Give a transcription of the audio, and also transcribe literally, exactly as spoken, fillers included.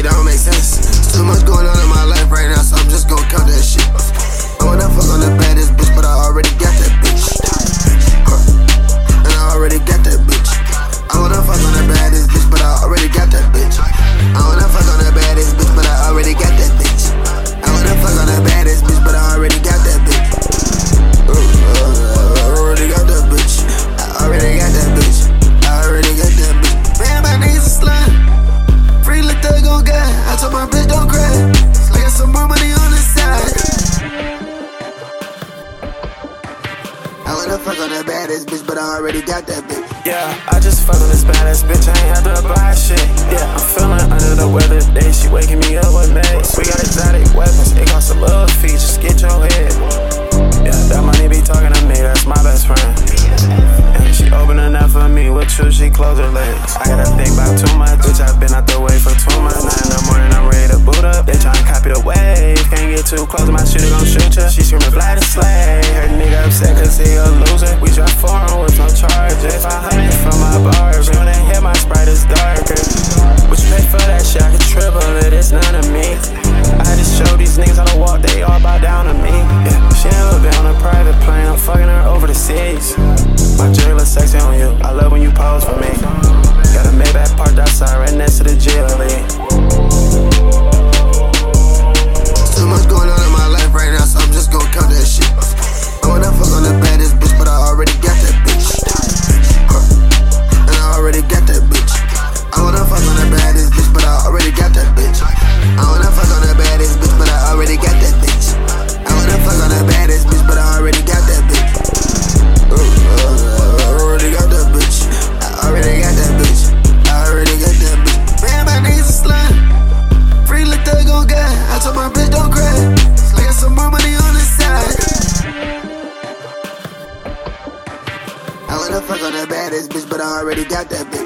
don't make sense. Too much going on in my life right now, so I'm just gon' count that shit. I wanna fuck on the baddest bitch, but I already got that bitch. Huh. And I already got that bitch. I wanna fuck on the baddest bitch, but I already got that bitch. I wanna fuck on the baddest bitch, but I already got that bitch. I wanna fuck on the baddest bitch, but I already got that bitch. Uh, uh, I already got that bitch. I already got that bitch. I already got that bitch. Man, my niggas a slime. Free look thug on God. I told my bitch don't cry. I got some more money on the side. I wanna fuck on the baddest bitch, but I already got that bitch. Yeah, I just fuck on this baddest bitch, I ain't had to buy shit. Yeah, I'm feeling under the weather today, she waking me up with meds. We got exotic weapons, it costs a little fee, just get your head. Yeah, that money be talking to me, that's my best friend. And she opening up for me, with you, she close her legs. I gotta think about too much, bitch, I've been out the way for two months. Nine in the morning, I'm ready to boot up. They tryna copy the wave, can't get too close, my shooter gon' shoot ya. She screaming fly to slay, her nigga upset cause he a loser. We drive foreign with no charges, five hundred from my barber. She wanna hit my Sprite is darker. What you pay for that shit, I can triple it, it's none of me. I had to show these niggas how to walk, they all bow down to me. Yeah, she never been on a private plane, I'm fucking her over the seas. My jewelry looks sexy on you, I love when you pose for me. Got a Maybach parked outside right next to the G L E. Too much going on in my life right now, so I'm just gon' count that shit. I wanna fuck on the baddest bitch, but I already got that bitch. Huh. And I already got that bitch. I wanna fuck on the baddest bitch, but I already got that bitch. I wanna fuck on the baddest bitch, but I already got that bitch. I wanna fuck on the baddest bitch, but I already got that bitch. Uh, uh, I already got that bitch. I already got that bitch. I already got that bitch. Man, my niggas a slime. Free look thug on God. I told my bitch don't cry. I got some more money on the side. I wanna fuck on the baddest bitch, but I already got that bitch.